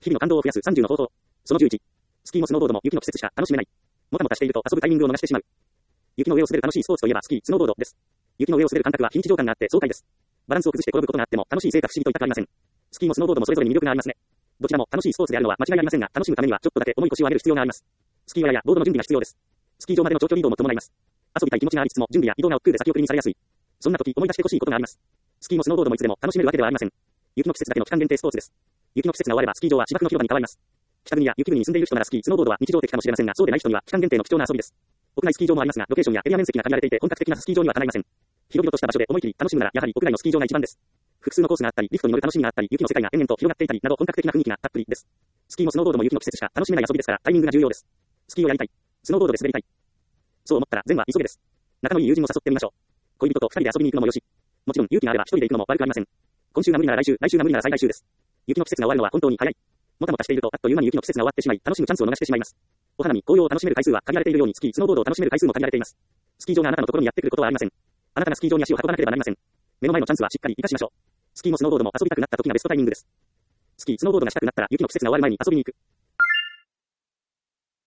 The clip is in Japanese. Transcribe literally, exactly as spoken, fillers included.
日々の感動を増やすさんじゅうの方法。そのじゅういち。スキーもスノーボードも雪の季節しか楽しめない。もたもたしていると遊ぶタイミングを逃してしまう。雪の上を滑る楽しいスポーツといえばスキー、スノーボードです。雪の上を滑る感覚は非日常感があって爽快です。バランスを崩して転ぶことがあっても楽しいせいか不思議と痛くありません。スキーもスノーボードもそれぞれに魅力がありますね。どちらも楽しいスポーツであるのは間違いありませんが、楽しむためにはちょっとだけ重い腰を上げる必要があります。スキーウェアやボードの準備が必要です。スキー場までの長距離移動も伴います。遊びたい気持ちがありつつも準備や移動が億劫で先送りにされやすい。そんな時思い出してほしいことがあります。スキーもスノーボードもいつでも楽しめるわけではありません。雪の季節だけの期間限定スポーツです。雪の季節が終わればスキー場は芝生の広場に変わります。北国や雪国に住んでいる人ならスキー、スノーボードは日常的かもしれませんが、そうでない人には期間限定の貴重な遊びです。屋内スキー場もありますが、ロケーションやエリア面積が限られていて本格的なスキー場にはかないません。広々とした場所で思い切り楽しむならやはり屋外のスキー場が一番です。複数のコースがあったり、リフトに乗る楽しみがあったり、雪の世界が延々と広がっていたりなど本格的な雰囲気がたっぷりです。スキーもスノーボードも雪の季節しか楽しめない遊びですからタイミングが重要です。スキーをやりたい。スノーボードで滑りたい。そう思ったら全は急げです。仲のいい友人を誘ってみましょう。恋人と二人で遊びに行くのもよし。もちろん勇気があれば一人で行くのも悪くありません。今週が無理なら来週、来週が無理なら再来週です。雪の季節が終わるのは本当に早い。もたもたしているとあっという間に雪の季節が終わってしまい、楽しむチャンスを逃してしまいます。お花見、紅葉を楽しめる回数は限られているようにスキー、スノーボードを楽しめる回数も限られています。スキー場があなたのところにやってくることはありません。あなたがスキー場に足を運ばなければなりません。目の前のチャンスはしっかり活かしましょう。スキーもスノーボードも遊びたくなった時がベストタイミングです。スキー、スノーボードがしたくなったら雪の季節が終わる前に遊びに行く。